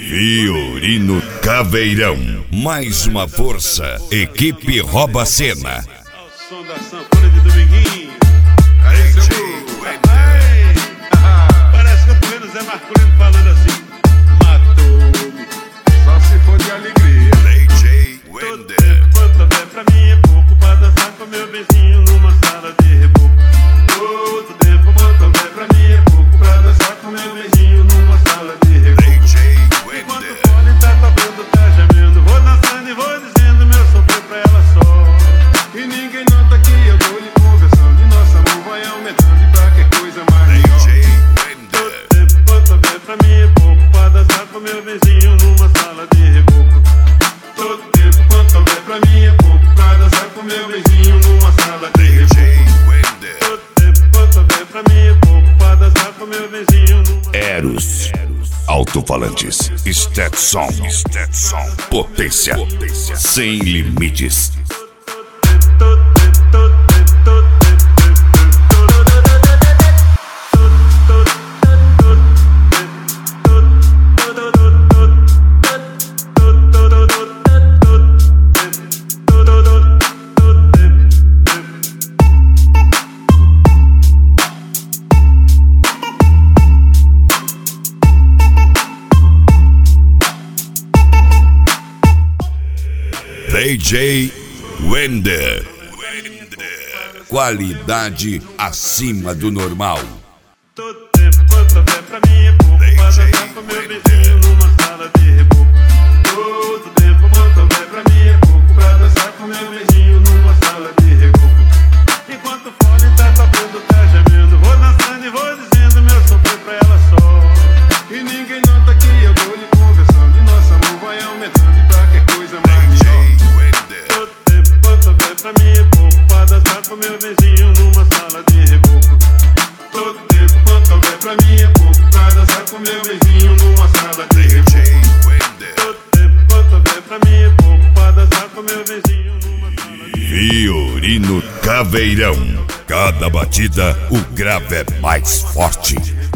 Fiorino Caveirão, mais uma força, equipe rouba a cena. Ao som da sanfona de Dominguinho. Aí, seu parece que eu tô vendo o Zé Marcolino falando assim: matou-me, só se for de alegria. DJ Wender. Quanto houver pra mim é pouco pra dançar com meu vizinho numa sala de reboco. Todo tempo, quanto houver pra mim é pouco pra dançar com meu vizinho numa sala de reboco. DJ Enquanto Wender. o fone tá tocando, tá gemendo, vou dançando e vou dizendo meu sofrer pra ela só. E ninguém nota que eu tô lhe conversando, e nosso amor vai aumentando e pra que coisa mais melhor. DJ Todo Wender. tempo, quanto houver pra mim é pouco pra dançar com meu vizinho numa sala de reboco. Todo tempo, quanto houver pra mim é pouco pra dançar com meu vizinho numa sala de reboco. DJ Wender. Todo tempo, quanto houver pra mim é pouco pra dançar com meu vizinho numa Eros. Alto-falantes. Stetson. Potência. Sem limites. DJ Wender. Qualidade acima do normal. Todo tempo, quanto houver pra mim é pouco pra dançar com meu vizinho numa sala de reboco. Todo tempo, quanto houver pra mim é pouco pra dançar com meu vizinho numa sala de reboco. Enquanto o fone tá tocando, tá gemendo, vou dançando e vou dizendo meu sofrer pra ela só. E ninguém nota que eu tô lhe conversando, e nosso amor vai aumentando e pra que coisa mais melhor. Todo tempo, quanto houver pra mim é pouco pra dançar com meu vizinho numa sala de reboco. Todo tempo, quanto houver pra mim é pouco pra dançar com meu vizinho numa sala de reboco. Todo tempo, quanto houver pra mim é pouco pra dançar com meu vizinho numa sala de Fiorino Caveirão. Cada batida, o grave é mais forte.